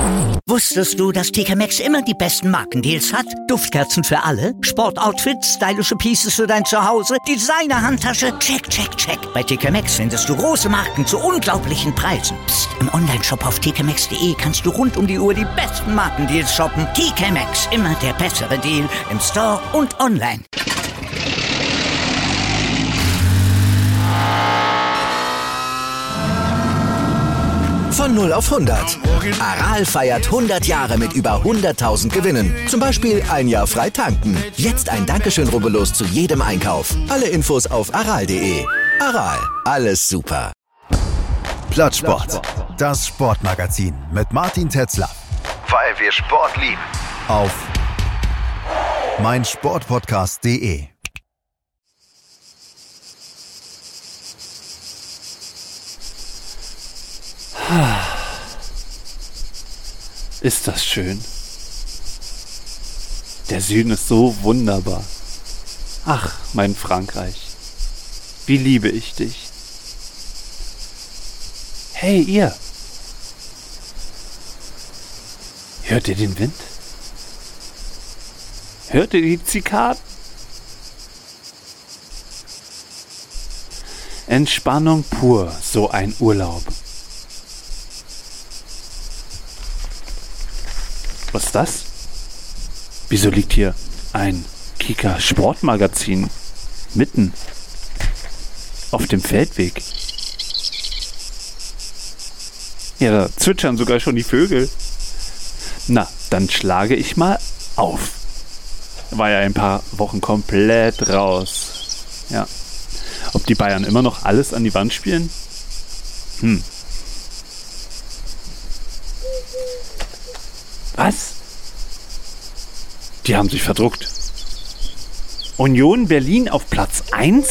Wusstest du, dass TK Maxx immer die besten Markendeals hat? Duftkerzen für alle, Sportoutfits, stylische Pieces für dein Zuhause, Designer-Handtasche, check, check, check. Bei TK Maxx findest du große Marken zu unglaublichen Preisen. Psst. Im Onlineshop auf tkmaxx.de kannst du rund um die Uhr die besten Markendeals shoppen. TK Maxx, immer der bessere Deal im Store und online. Von 0 auf 100. Aral feiert 100 Jahre mit über 100.000 Gewinnen. Zum Beispiel ein Jahr frei tanken. Jetzt ein Dankeschön, rubbellos zu jedem Einkauf. Alle Infos auf aral.de. Aral, alles super. Plattsport. Das Sportmagazin mit Martin Tetzler. Weil wir Sport lieben. Auf meinsportpodcast.de. Ist das schön. Der Süden ist so wunderbar. Ach, mein Frankreich, wie liebe ich dich. Hey, ihr. Hört ihr den Wind? Hört ihr die Zikaden? Entspannung pur, so ein Urlaub. Was ist das? Wieso liegt hier ein Kika Sportmagazin mitten auf dem Feldweg? Ja, da zwitschern sogar schon die Vögel. Na, dann schlage ich mal auf. War ja ein paar Wochen komplett raus. Ja. Ob die Bayern immer noch alles an die Wand spielen? Was? Die haben sich verdruckt. Union Berlin auf Platz 1?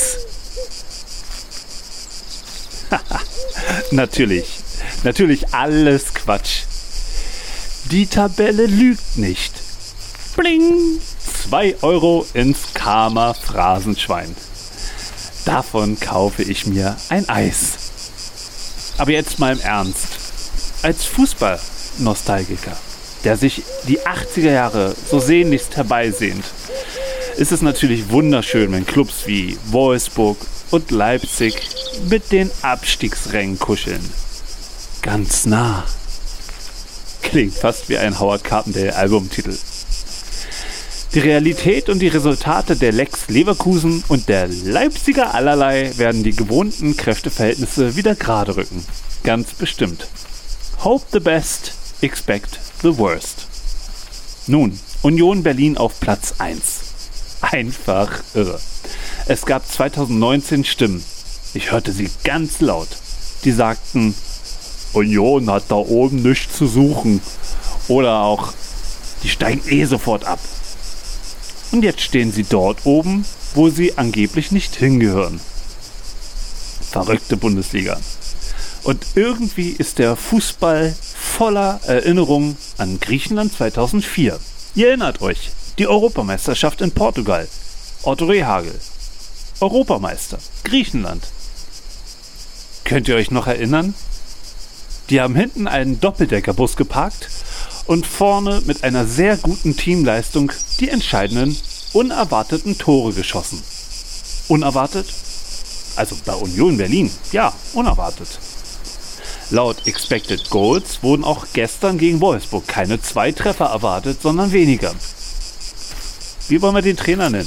Natürlich alles Quatsch. Die Tabelle lügt nicht. Bling! 2 Euro ins Karma Phrasenschwein. Davon kaufe ich mir ein Eis. Aber jetzt mal im Ernst. Als Fußballnostalgiker, der sich die 80er Jahre so sehnlichst herbeisehnt, ist es natürlich wunderschön, wenn Clubs wie Wolfsburg und Leipzig mit den Abstiegsrängen kuscheln. Ganz nah. Klingt fast wie ein Howard Carpendale-Albumtitel. Die Realität und die Resultate der Lex Leverkusen und der Leipziger allerlei werden die gewohnten Kräfteverhältnisse wieder gerade rücken. Ganz bestimmt. Hope the best, expect the worst. Nun, Union Berlin auf Platz 1. Einfach irre. Es gab 2019 Stimmen. Ich hörte sie ganz laut. Die sagten, Union hat da oben nichts zu suchen. Oder auch, die steigen sofort ab. Und jetzt stehen sie dort oben, wo sie angeblich nicht hingehören. Verrückte Bundesliga. Und irgendwie ist der Fußball voller Erinnerungen an Griechenland 2004. Ihr erinnert euch, die Europameisterschaft in Portugal. Otto Rehhagel. Europameister. Griechenland. Könnt ihr euch noch erinnern? Die haben hinten einen Doppeldeckerbus geparkt und vorne mit einer sehr guten Teamleistung die entscheidenden, unerwarteten Tore geschossen. Unerwartet? Also bei Union Berlin, ja, unerwartet. Laut Expected Goals wurden auch gestern gegen Wolfsburg keine 2 Treffer erwartet, sondern weniger. Wie wollen wir den Trainer nennen?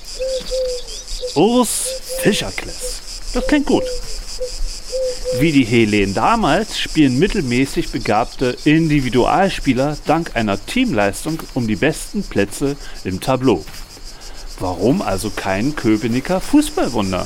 Urs Fischerkles. Das klingt gut. Wie die Hellenen damals spielen mittelmäßig begabte Individualspieler dank einer Teamleistung um die besten Plätze im Tableau. Warum also kein Köpenicker Fußballwunder?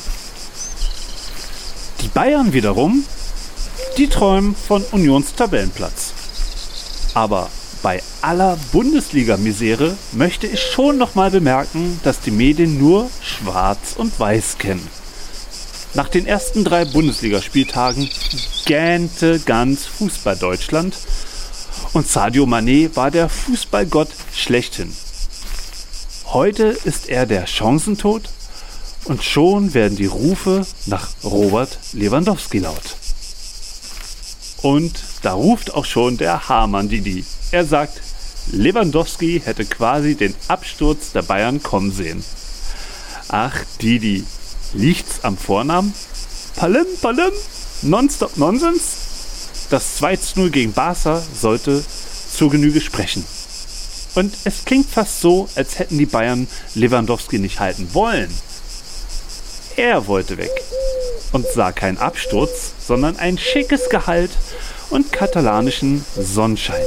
Die Bayern wiederum, die träumen von Unions Tabellenplatz. Aber bei aller Bundesliga-Misere möchte ich schon nochmal bemerken, dass die Medien nur Schwarz und Weiß kennen. Nach den ersten 3 Bundesligaspieltagen gähnte ganz Fußball-Deutschland und Sadio Mané war der Fußballgott schlechthin. Heute ist er der Chancentod und schon werden die Rufe nach Robert Lewandowski laut. Und da ruft auch schon der Hamann Didi. Er sagt, Lewandowski hätte quasi den Absturz der Bayern kommen sehen. Ach Didi, liegt's am Vornamen? Palim, nonstop Nonsens? Das 2:0 gegen Barca sollte zur Genüge sprechen. Und es klingt fast so, als hätten die Bayern Lewandowski nicht halten wollen. Er wollte weg und sah keinen Absturz, sondern ein schickes Gehalt und katalanischen Sonnenschein.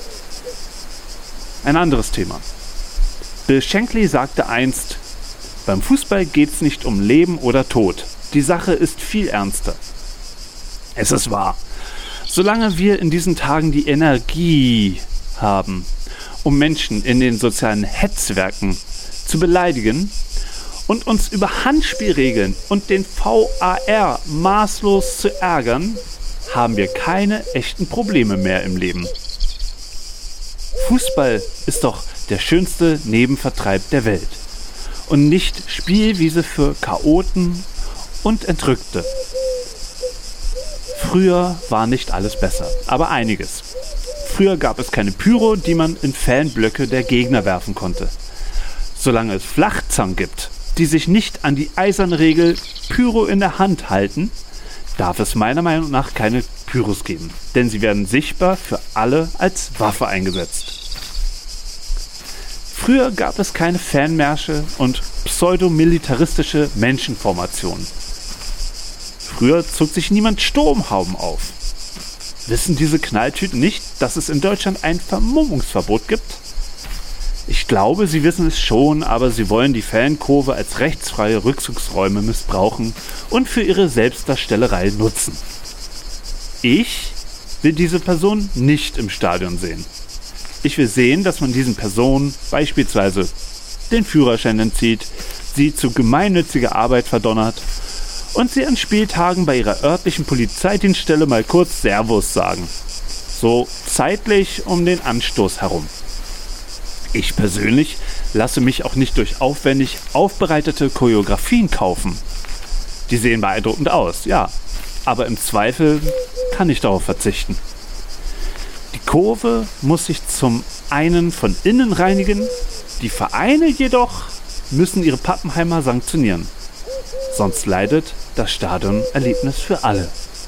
Ein anderes Thema. Bill Shankly sagte einst, beim Fußball geht's nicht um Leben oder Tod. Die Sache ist viel ernster. Es ist wahr. Solange wir in diesen Tagen die Energie haben, um Menschen in den sozialen Netzwerken zu beleidigen und uns über Handspielregeln und den VAR maßlos zu ärgern, haben wir keine echten Probleme mehr im Leben. Fußball ist doch der schönste Nebenvertreib der Welt und nicht Spielwiese für Chaoten und Entrückte. Früher war nicht alles besser, aber einiges. Früher gab es keine Pyro, die man in Fanblöcke der Gegner werfen konnte. Solange es Flachzangen gibt, die sich nicht an die eiserne Regel Pyro in der Hand halten, darf es meiner Meinung nach keine Pyros geben, denn sie werden sichtbar für alle als Waffe eingesetzt. Früher gab es keine Fanmärsche und pseudomilitaristische Menschenformationen. Früher zog sich niemand Sturmhauben auf. Wissen diese Knalltüten nicht, dass es in Deutschland ein Vermummungsverbot gibt? Ich glaube, sie wissen es schon, aber sie wollen die Fankurve als rechtsfreie Rückzugsräume missbrauchen und für ihre Selbstdarstellerei nutzen. Ich will diese Person nicht im Stadion sehen. Ich will sehen, dass man diesen Personen beispielsweise den Führerschein entzieht, sie zu gemeinnütziger Arbeit verdonnert und sie an Spieltagen bei ihrer örtlichen Polizeidienststelle mal kurz Servus sagen. So zeitlich um den Anstoß herum. Ich persönlich lasse mich auch nicht durch aufwendig aufbereitete Choreografien kaufen. Die sehen beeindruckend aus, ja, aber im Zweifel kann ich darauf verzichten. Die Kurve muss sich zum einen von innen reinigen, die Vereine jedoch müssen ihre Pappenheimer sanktionieren. Sonst leidet das Stadionerlebnis für alle.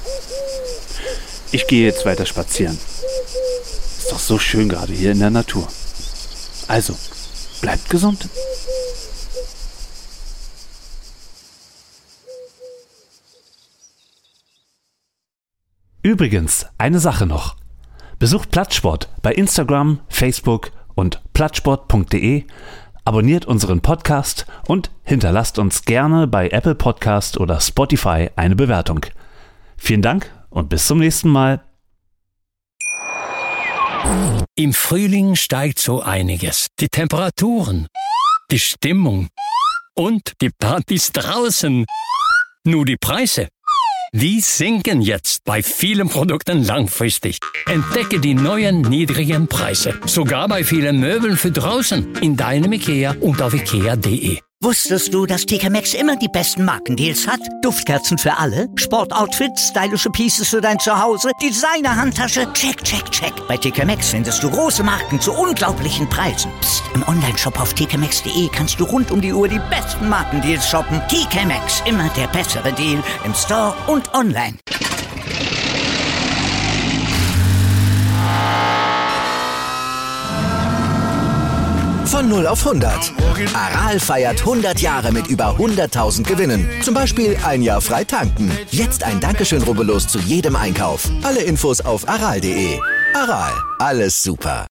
Ich gehe jetzt weiter spazieren. Ist doch so schön gerade hier in der Natur. Also, bleibt gesund. Übrigens, eine Sache noch. Besucht Plattsport bei Instagram, Facebook und plattsport.de, abonniert unseren Podcast und hinterlasst uns gerne bei Apple Podcast oder Spotify eine Bewertung. Vielen Dank und bis zum nächsten Mal. Im Frühling steigt so einiges. Die Temperaturen, die Stimmung und die Partys draußen. Nur die Preise, die sinken jetzt bei vielen Produkten langfristig. Entdecke die neuen niedrigen Preise. Sogar bei vielen Möbeln für draußen. In deinem IKEA und auf ikea.de. Wusstest du, dass TK Maxx immer die besten Markendeals hat? Duftkerzen für alle, Sportoutfits, stylische Pieces für dein Zuhause, Designer-Handtasche, check, check, check. Bei TK Maxx findest du große Marken zu unglaublichen Preisen. Psst. Im Onlineshop auf tkmaxx.de kannst du rund um die Uhr die besten Markendeals shoppen. TK Maxx, immer der bessere Deal im Store und online. Von 0 auf 100. Aral feiert 100 Jahre mit über 100.000 Gewinnen. Zum Beispiel ein Jahr frei tanken. Jetzt ein Dankeschön, rubbellos zu jedem Einkauf. Alle Infos auf aral.de. Aral, alles super.